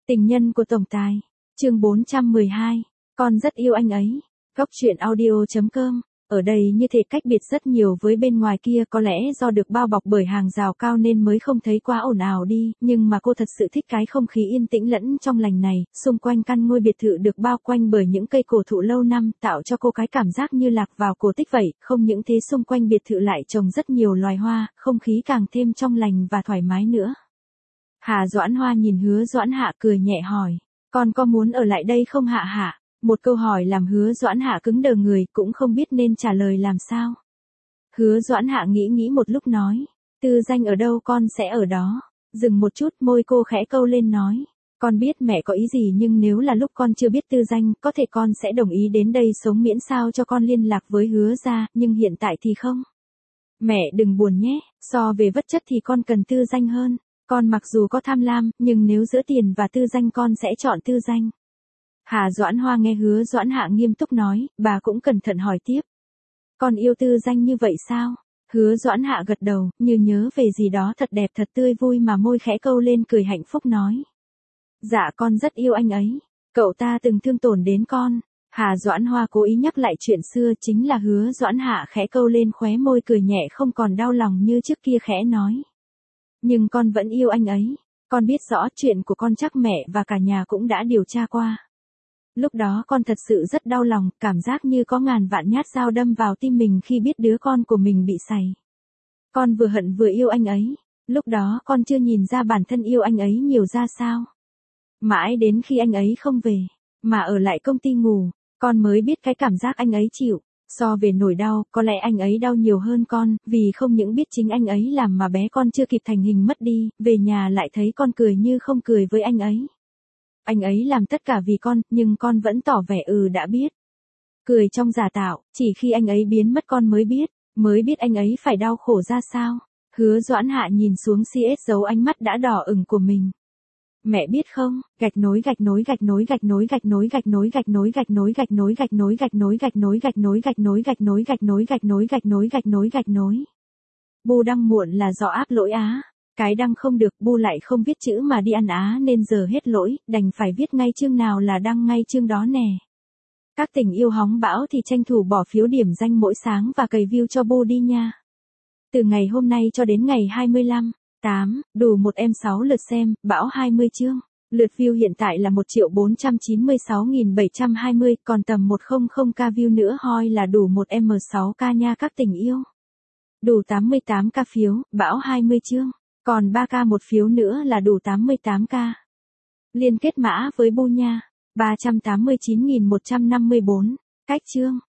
Tình nhân của tổng tài. Chương 412. Con rất yêu anh ấy. Góc truyện audio.com. Ở đây như thể cách biệt rất nhiều với bên ngoài kia, có lẽ do được bao bọc bởi hàng rào cao nên mới không thấy quá ồn ào đi, nhưng mà cô thật sự thích cái không khí yên tĩnh lẫn trong lành này. Xung quanh căn ngôi biệt thự được bao quanh bởi những cây cổ thụ lâu năm, tạo cho cô cái cảm giác như lạc vào cổ tích vậy. Không những thế, xung quanh biệt thự lại trồng rất nhiều loài hoa, không khí càng thêm trong lành và thoải mái nữa. Hà Doãn Hoa nhìn Hứa Doãn Hạ cười nhẹ hỏi, con có muốn ở lại đây không Hạ Hạ? Một câu hỏi làm Hứa Doãn Hạ cứng đờ người, cũng không biết nên trả lời làm sao. Hứa Doãn Hạ nghĩ một lúc nói, Tư Danh ở đâu con sẽ ở đó. Dừng một chút, môi cô khẽ câu lên nói, con biết mẹ có ý gì, nhưng nếu là lúc con chưa biết Tư Danh, có thể con sẽ đồng ý đến đây sống miễn sao cho con liên lạc với Hứa gia, nhưng hiện tại thì không. Mẹ đừng buồn nhé, so về vật chất thì con cần Tư Danh hơn. Con mặc dù có tham lam, nhưng nếu giữa tiền và Tư Danh con sẽ chọn Tư Danh. Hà Doãn Hoa nghe Hứa Doãn Hạ nghiêm túc nói, bà cũng cẩn thận hỏi tiếp. Con yêu Tư Danh như vậy sao? Hứa Doãn Hạ gật đầu, như nhớ về gì đó thật đẹp thật tươi vui mà môi khẽ câu lên cười hạnh phúc nói. Dạ con rất yêu anh ấy. Cậu ta từng thương tổn đến con. Hà Doãn Hoa cố ý nhắc lại chuyện xưa, chính là Hứa Doãn Hạ khẽ câu lên khóe môi cười nhẹ không còn đau lòng như trước kia khẽ nói. Nhưng con vẫn yêu anh ấy. Con biết rõ chuyện của con chắc mẹ và cả nhà cũng đã điều tra qua. Lúc đó con thật sự rất đau lòng, cảm giác như có ngàn vạn nhát dao đâm vào tim mình khi biết đứa con của mình bị sảy. Con vừa hận vừa yêu anh ấy. Lúc đó con chưa nhìn ra bản thân yêu anh ấy nhiều ra sao. Mãi đến khi anh ấy không về, mà ở lại công ty ngủ, con mới biết cái cảm giác anh ấy chịu. So về nỗi đau, có lẽ anh ấy đau nhiều hơn con, vì không những biết chính anh ấy làm mà bé con chưa kịp thành hình mất đi, về nhà lại thấy con cười như không cười với anh ấy. Anh ấy làm tất cả vì con, nhưng con vẫn tỏ vẻ đã biết. Cười trong giả tạo, chỉ khi anh ấy biến mất con mới biết anh ấy phải đau khổ ra sao. Hứa Doãn Hạ nhìn xuống CS giấu ánh mắt đã đỏ ửng của mình. Mẹ biết không, gạch nối. Bu đăng muộn là do áp lỗi á. Cái đăng không được, Bu lại không viết chữ mà đi ăn á nên giờ hết lỗi, đành phải viết ngay chương nào là đăng ngay chương đó nè. Các tình yêu hóng bão thì tranh thủ bỏ phiếu điểm danh mỗi sáng và cày view cho Bu đi nha. Từ ngày hôm nay cho đến ngày 25/8, đủ một em 6 lượt xem, bão 20 chương. Lượt view hiện tại là 1.496.720, còn tầm 100k view nữa hoi là đủ một M6k nha các tình yêu. Đủ 88k phiếu, bão 20 chương. Còn 3k một phiếu nữa là đủ 88k. Liên kết mã với Bu nha. 389.154. Cách chương.